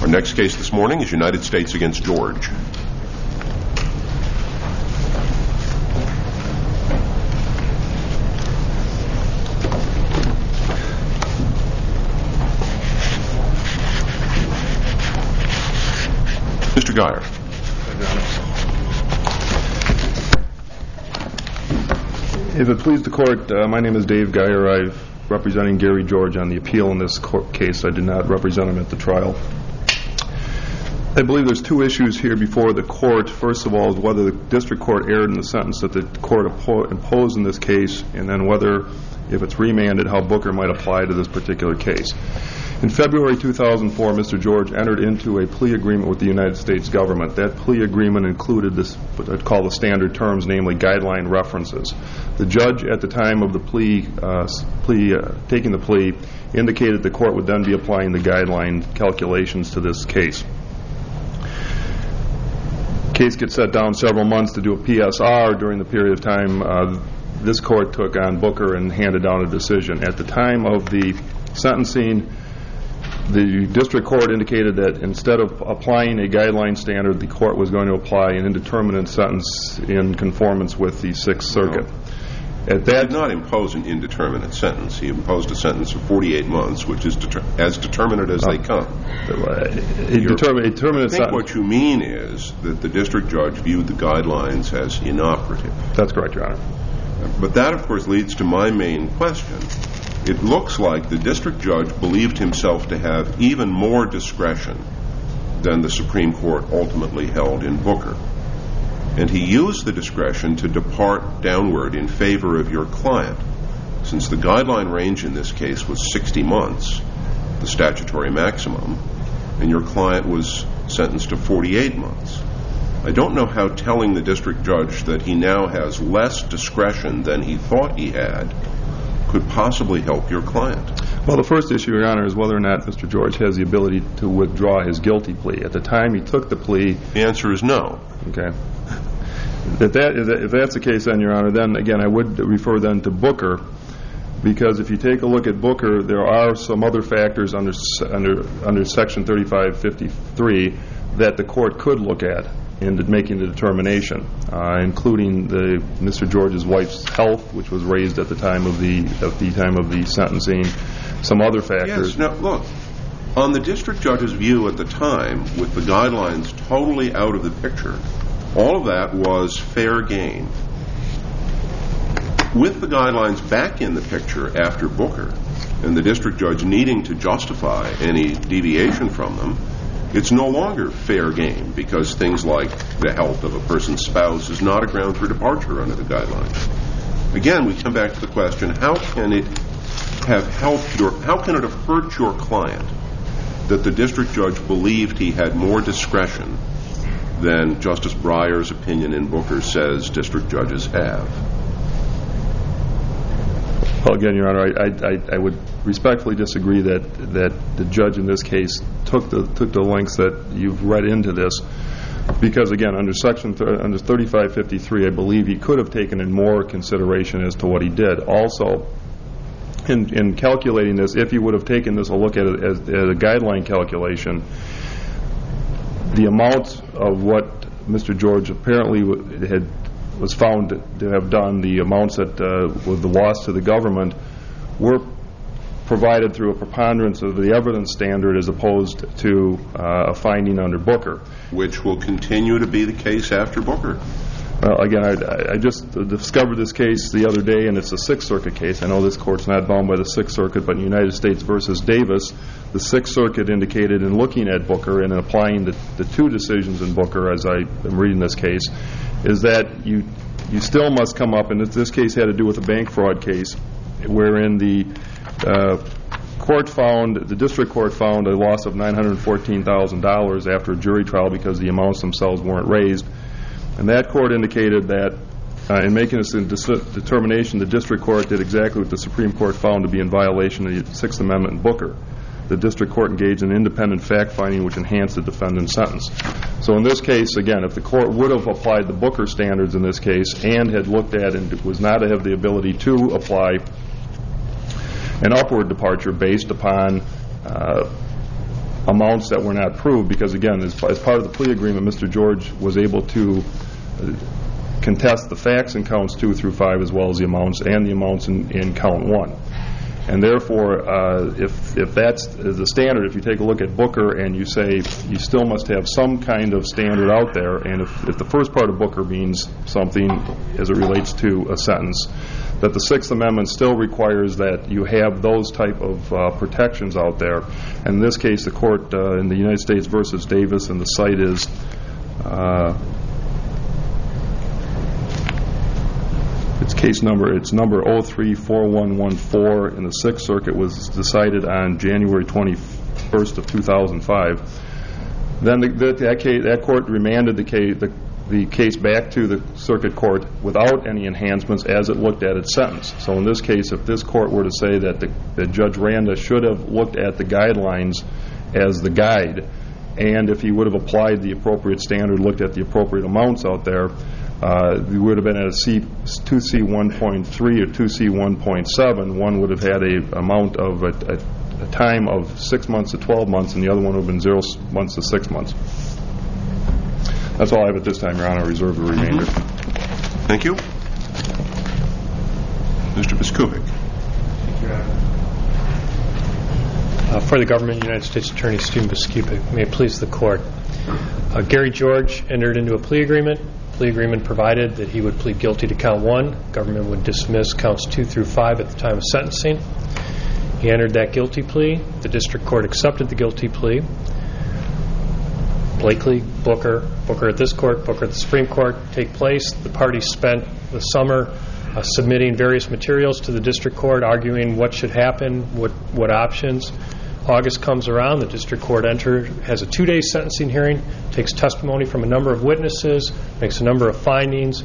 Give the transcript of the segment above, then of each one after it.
Our next case this morning is United States against George. Mr. Geyer. If it please the court, my name is Dave Geyer. I'm representing Gary George on the appeal in this case. I did not represent him at the trial. I believe there's two issues here before the court. First of all is whether the district court erred in the sentence that the court imposed in this case, and then whether, if it's remanded, how Booker might apply to this particular case. In February 2004, Mr. George entered into a plea agreement with the United States government. That plea agreement included this, what I'd call the standard terms, namely guideline references. The judge at the time of the taking the plea indicated the court would then be applying the guideline calculations to this case. The case gets set down several months to do a PSR. During the period of time, this court took on Booker and handed down a decision. At the time of the sentencing, the district court indicated that instead of applying a guideline standard, the court was going to apply an indeterminate sentence in conformance with the Sixth Circuit. He did not impose an indeterminate sentence. He imposed a sentence of 48 months, which is as determinate as they come. I think what you mean is that the district judge viewed the guidelines as inoperative. That's correct, Your Honor. But that, of course, leads to my main question. It looks like the district judge believed himself to have even more discretion than the Supreme Court ultimately held in Booker. And he used the discretion to depart downward in favor of your client. Since the guideline range in this case was 60 months, the statutory maximum, and your client was sentenced to 48 months. I don't know how telling the district judge that he now has less discretion than he thought he had could possibly help your client. Well, the first issue, Your Honor, is whether or not Mr. George has the ability to withdraw his guilty plea. At the time he took the plea... The answer is no. Okay. If that's the case, then, Your Honor, then, again, I would refer then to Booker, because if you take a look at Booker, there are some other factors under Section 3553 that the court could look at in making the determination, including Mr. George's wife's health, which was raised at the time of the sentencing, some other factors. Yes. Now, look, on the district judge's view at the time, with the guidelines totally out of the picture, all of that was fair game. With the guidelines back in the picture after Booker, and the district judge needing to justify any deviation from them, it's no longer fair game, because things like the health of a person's spouse is not a ground for departure under the guidelines. Again, we come back to the question, how can it have hurt your client that the district judge believed he had more discretion than Justice Breyer's opinion in Booker says district judges have? Well, again, Your Honor, I would respectfully disagree that the judge in this case took the lengths that you've read into this, because, again, under 3553, I believe he could have taken in more consideration as to what he did. Also, in calculating this, if he would have taken this a look at it as a guideline calculation, the amount of what Mr. George apparently was found to have done, the amounts that were the loss to the government, were provided through a preponderance of the evidence standard as opposed to a finding under Booker. Which will continue to be the case after Booker. Well, again, I just discovered this case the other day, and it's a Sixth Circuit case. I know this court's not bound by the Sixth Circuit, but in United States v. Davis, the Sixth Circuit indicated in looking at Booker and in applying the two decisions in Booker, as I am reading this case, is that you still must come up, and this case had to do with a bank fraud case, wherein the district court found a loss of $914,000 after a jury trial because the amounts themselves weren't raised. And that court indicated that in making this determination, the district court did exactly what the Supreme Court found to be in violation of the Sixth Amendment in Booker. The district court engaged in independent fact-finding which enhanced the defendant's sentence. So in this case, again, if the court would have applied the Booker standards in this case and had looked at and was not to have the ability to apply an upward departure based upon amounts that were not proved, because again, as part of the plea agreement, Mr. George was able to contest the facts in counts 2 through 5 as well as the amounts and the amounts in count 1. And therefore, if that's the standard, if you take a look at Booker and you say you still must have some kind of standard out there, and if the first part of Booker means something as it relates to a sentence, that the Sixth Amendment still requires that you have those type of protections out there. And in this case, the court in the United States versus Davis, and the site is it's number 034114, and the Sixth Circuit was decided on January 21st of 2005. Then that court remanded the case back to the circuit court without any enhancements as it looked at its sentence. So in this case, if this court were to say that Judge Randa should have looked at the guidelines as the guide, and if he would have applied the appropriate standard, looked at the appropriate amounts out there, we would have been at a 2C1.3 or 2C1.7. One would have had a amount of a time of 6 months to 12 months, and the other one would have been 0 months to 6 months. That's all I have at this time, Your Honor. I reserve the remainder. Thank you. Mr. Biskupic. Thank you, Your Honor. For the government, United States Attorney Stephen Biskupic, may it please the court. Gary George entered into a plea agreement. Plea agreement provided that he would plead guilty to count 1. Government would dismiss counts 2 through 5 at the time of sentencing. He entered that guilty plea. The district court accepted the guilty plea. Blakely, Booker at this court, Booker at the Supreme Court take place. The parties spent the summer submitting various materials to the district court, arguing what should happen, what options. August comes around, the district court has a 2-day sentencing hearing, takes testimony from a number of witnesses, makes a number of findings,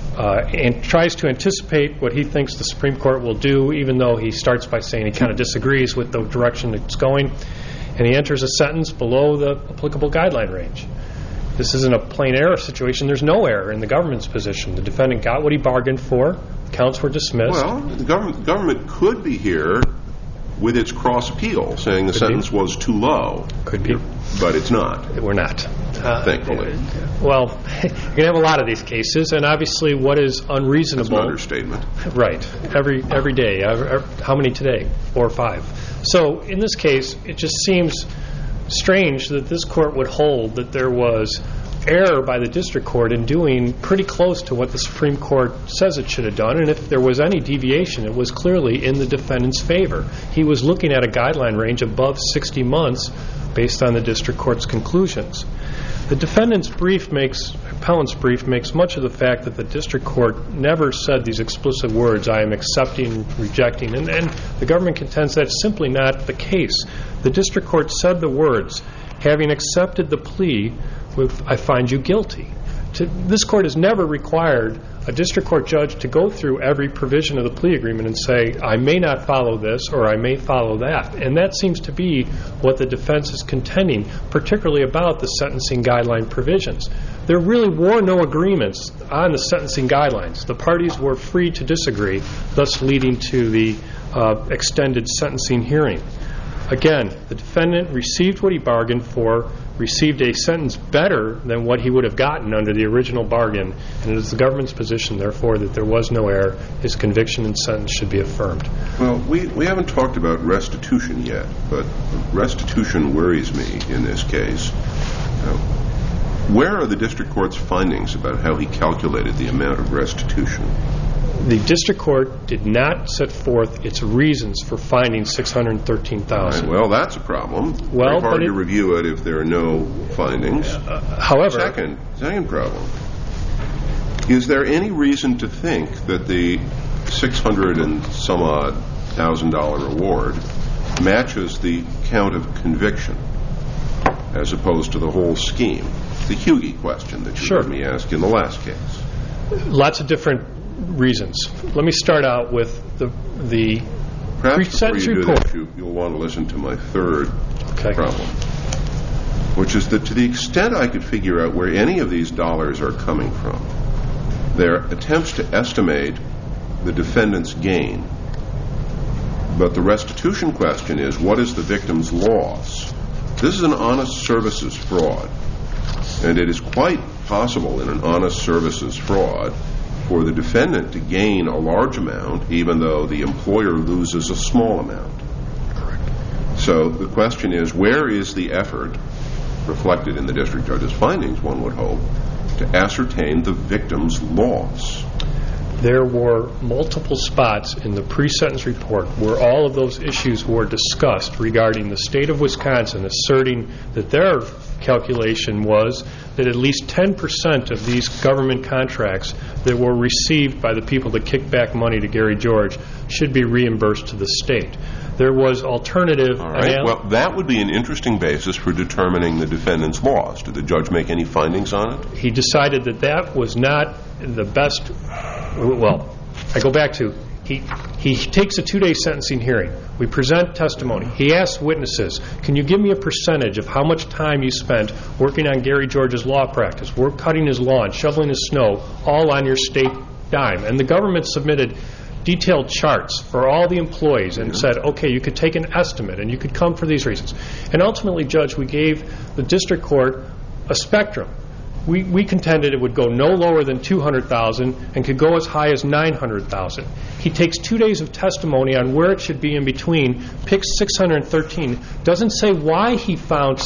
and tries to anticipate what he thinks the Supreme Court will do, even though he starts by saying he kind of disagrees with the direction it's going. And he enters a sentence below the applicable guideline range. This isn't a plain error situation. There's no error in the government's position. The defendant got what he bargained for. Counts were dismissed. Well, the government could be here with its cross appeal, saying the sentence was too low. Could be. But it's not. We're not. Thankfully. Well, you're going to have a lot of these cases, and obviously what is unreasonable... That's an understatement. Right. Every day. How many today? 4 or 5. So in this case, it just seems strange that this court would hold that there was error by the district court in doing pretty close to what the Supreme Court says it should have done, and if there was any deviation, it was clearly in the defendant's favor. He was looking at a guideline range above 60 months based on the district court's conclusions. The appellant's brief makes much of the fact that the district court never said these explicit words, I am accepting, rejecting, and the government contends that's simply not the case. The district court said the words, having accepted the plea, I find you guilty. This court has never required a district court judge to go through every provision of the plea agreement and say, I may not follow this or I may follow that. And that seems to be what the defense is contending, particularly about the sentencing guideline provisions. There really were no agreements on the sentencing guidelines. The parties were free to disagree, thus leading to the extended sentencing hearing. Again, the defendant received what he bargained for, received a sentence better than what he would have gotten under the original bargain, and it is the government's position, therefore, that there was no error. His conviction and sentence should be affirmed. Well, we haven't talked about restitution yet, but restitution worries me in this case. Where are the district court's findings about how he calculated the amount of restitution? The district court did not set forth its reasons for finding $613,000. Right, well, that's a problem. Very hard to review it if there are no findings. However, second problem. Is there any reason to think that the $600,000 and some odd award matches the count of conviction as opposed to the whole scheme? The Hughey question that you heard me ask in the last case. Lots of different reasons. Let me start out with the pre-sentence report. Perhaps before you do that, you'll want to listen to my third problem, which is that to the extent I could figure out where any of these dollars are coming from, they're attempts to estimate the defendant's gain. But the restitution question is, what is the victim's loss? This is an honest services fraud, and it is quite possible in an honest services fraud for the defendant to gain a large amount even though the employer loses a small amount. Correct. So the question is, where is the effort, reflected in the district judge's findings, one would hope, to ascertain the victim's loss? There were multiple spots in the pre-sentence report where all of those issues were discussed regarding the state of Wisconsin asserting that their calculation was that at least 10% of these government contracts that were received by the people that kicked back money to Gary George should be reimbursed to the state. There was alternative... All right. Well, that would be an interesting basis for determining the defendant's loss. Did the judge make any findings on it? He decided that that was not the best... Well, I go back to, he takes a 2-day sentencing hearing. We present testimony. He asks witnesses, can you give me a percentage of how much time you spent working on Gary George's law practice, cutting his lawn, shoveling his snow, all on your state dime? And the government submitted detailed charts for all the employees and said, okay, you could take an estimate and you could come for these reasons. And ultimately, Judge, we gave the district court a spectrum. We contended it would go no lower than $200,000 and could go as high as $900,000. He takes 2 days of testimony on where it should be in between, picks $613, doesn't say why he found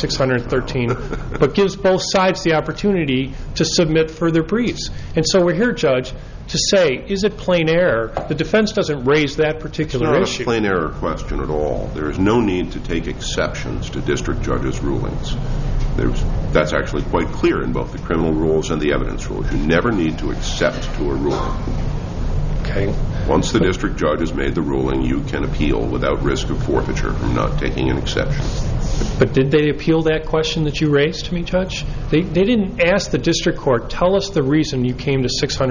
$613, but gives both sides the opportunity to submit further briefs. And so we're here, Judge, to say, is it plain error? The defense doesn't raise that particular issue. It's not a plain error question at all. There is no need to take exceptions to district judges' rulings. That's actually quite clear in both the criminal rules and the evidence rules. You never need to accept to a ruling. Okay. Once the district judge has made the ruling, you can appeal without risk of forfeiture from not taking an exception. But did they appeal that question that you raised to me, Judge? They didn't ask the district court, tell us the reason you came to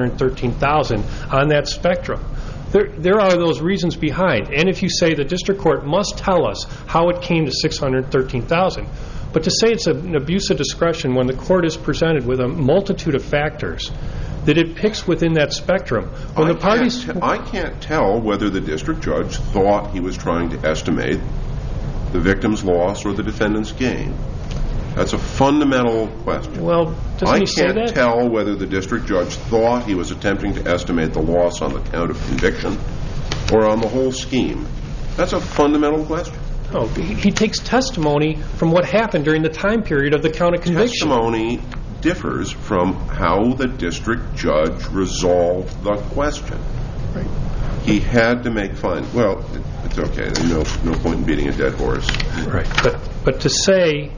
$613,000 on that spectrum. There are those reasons behind. And if you say the district court must tell us how it came to $613,000, but to say it's an abuse of discretion when the court is presented with a multitude of factors that it picks within that spectrum. When the parties... I can't tell whether the district judge thought he was trying to estimate the victim's loss or the defendant's gain. That's a fundamental question. Well, doesn't he say that? I can't tell whether the district judge thought he was attempting to estimate the loss on the count of conviction or on the whole scheme. That's a fundamental question. No, he takes testimony from what happened during the time period of the count of conviction. Testimony differs from how the district judge resolved the question. Right. He had to make findings. Well, it's okay. There's no point in beating a dead horse. Right. But to say,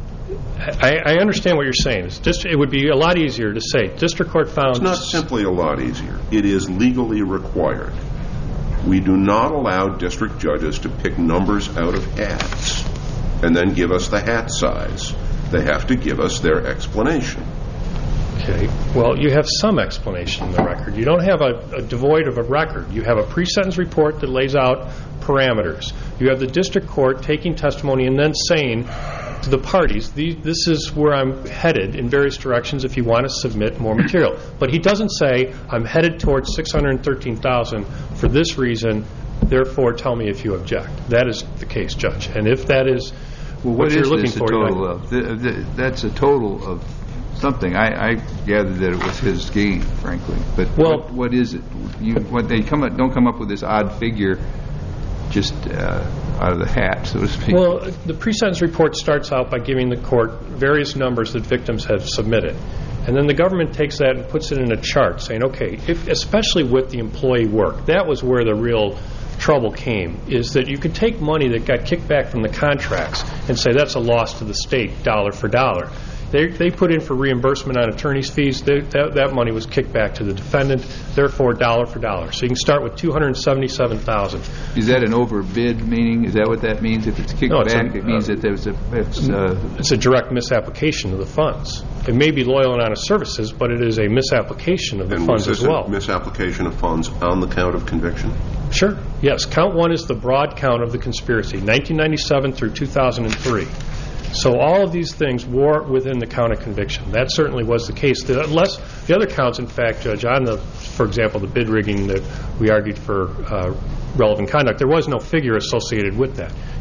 I understand what you're saying. It would be a lot easier to say district court found... It's not simply a lot easier. It is legally required. We do not allow district judges to pick numbers out of hats and then give us the hat size. They have to give us their explanation. Okay. Well, you have some explanation in the record. You don't have a devoid of a record. You have a pre-sentence report that lays out parameters. You have the district court taking testimony and then saying to the parties, this is where I'm headed in various directions if you want to submit more material. But he doesn't say, I'm headed towards $613,000 for this reason, therefore tell me if you object. That is the case, Judge. And if that is what you're looking for... That's a total of something. I gathered that it was his gain, frankly. But what is it? They don't come up with this odd figure just out of the hat, so to speak. Well, the pre-sentence report starts out by giving the court various numbers that victims have submitted. And then the government takes that and puts it in a chart saying, okay, especially with the employee work, that was where the real trouble came, is that you could take money that got kicked back from the contracts and say that's a loss to the state, dollar for dollar. They put in for reimbursement on attorney's fees. That money was kicked back to the defendant, therefore dollar for dollar. So you can start with $277,000. Is that an overbid meaning? Is that what that means? If it's kicked back, it means that there's it's a direct misapplication of the funds. It may be loyal and honest services, but it is a misapplication of the funds as well. And was this a misapplication of funds on the count of conviction? Sure. Yes. Count 1 is the broad count of the conspiracy, 1997 through 2003. So all of these things were within the count of conviction. That certainly was the case. Unless the other counts, in fact, Judge, on for example, the bid rigging that we argued for relevant conduct, there was no figure associated with that.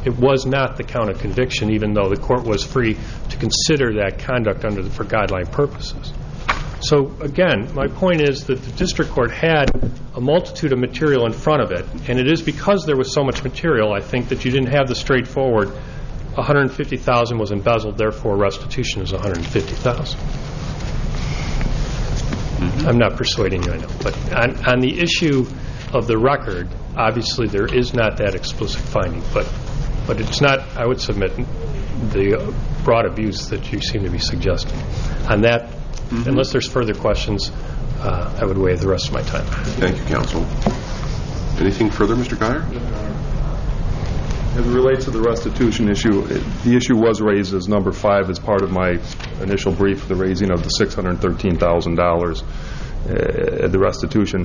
it was not the count of conviction, even though the court was free to consider that conduct for guideline purposes. So, again, my point is that the district court had a multitude of material in front of it, and it is because there was so much material, I think, that you didn't have the straightforward $150,000 was embezzled, therefore restitution is $150,000. I'm not persuading you, I know. But on the issue of the record, obviously there is not that explicit finding, but it's not, I would submit, the broad abuse that you seem to be suggesting. On that, unless there's further questions, I would waive the rest of my time. Thank you, counsel. Anything further, Mr. Geyer? As it relates to the restitution issue, the issue was raised as number 5 as part of my initial brief, the raising of the $613,000, the restitution.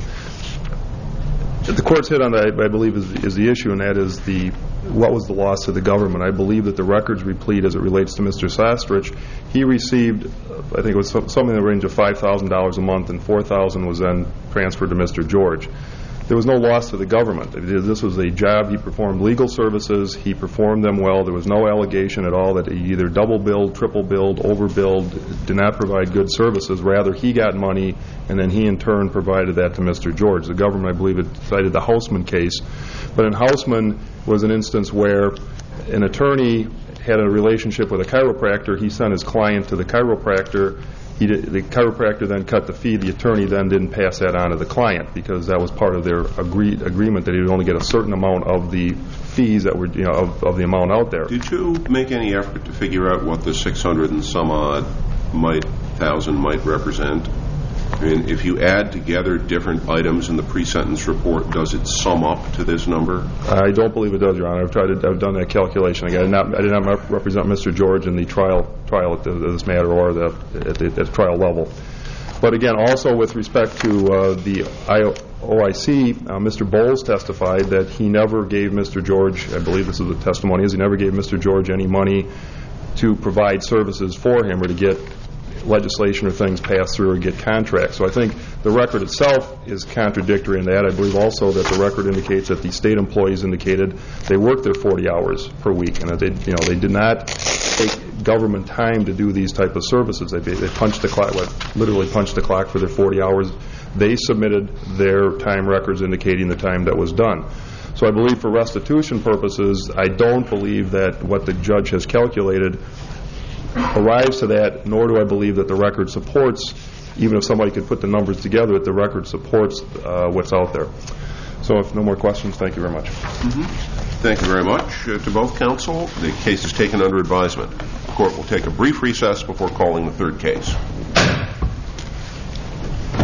The court's hit on that, I believe, is the issue, and that is what was the loss to the government. I believe that the records replete as it relates to Mr. Sastrich. He received, I think it was something in the range of $5,000 a month, and $4,000 was then transferred to Mr. George. There was no loss to the government. This was a job. He performed legal services. He performed them well. There was no allegation at all that he either double-billed, triple-billed, overbilled, did not provide good services. Rather, he got money, and then he in turn provided that to Mr. George. The government, I believe, had cited the Hausman case. But in Hausman was an instance where an attorney had a relationship with a chiropractor. He sent his client to the chiropractor. The chiropractor then cut the fee. The attorney then didn't pass that on to the client because that was part of their agreement that he would only get a certain amount of the fees that were, of the amount out there. Did you make any effort to figure out what the 600 and some odd thousand might represent? I mean, if you add together different items in the pre-sentence report, does it sum up to this number? I don't believe it does, Your Honor. I've done that calculation. Again, I did not represent Mr. George in the trial at this matter or at the trial level. But again, also with respect to the OIC, Mr. Bowles testified that he never gave Mr. George, I believe this is the testimony, he never gave Mr. George any money to provide services for him or to get legislation or things passed through or get contracts. So I think the record itself is contradictory in that. I believe also that the record indicates that the state employees indicated they worked their 40 hours per week and that they did not take government time to do these type of services. They punched the clock, literally punched the clock for their 40 hours. They submitted their time records indicating the time that was done. So I believe for restitution purposes, I don't believe that what the judge has calculated arrives to that, nor do I believe that the record supports, even if somebody could put the numbers together, that the record supports what's out there. So if no more questions, thank you very much. Thank you very much to both counsel. The case is taken under advisement. The court will take a brief recess before calling the third case.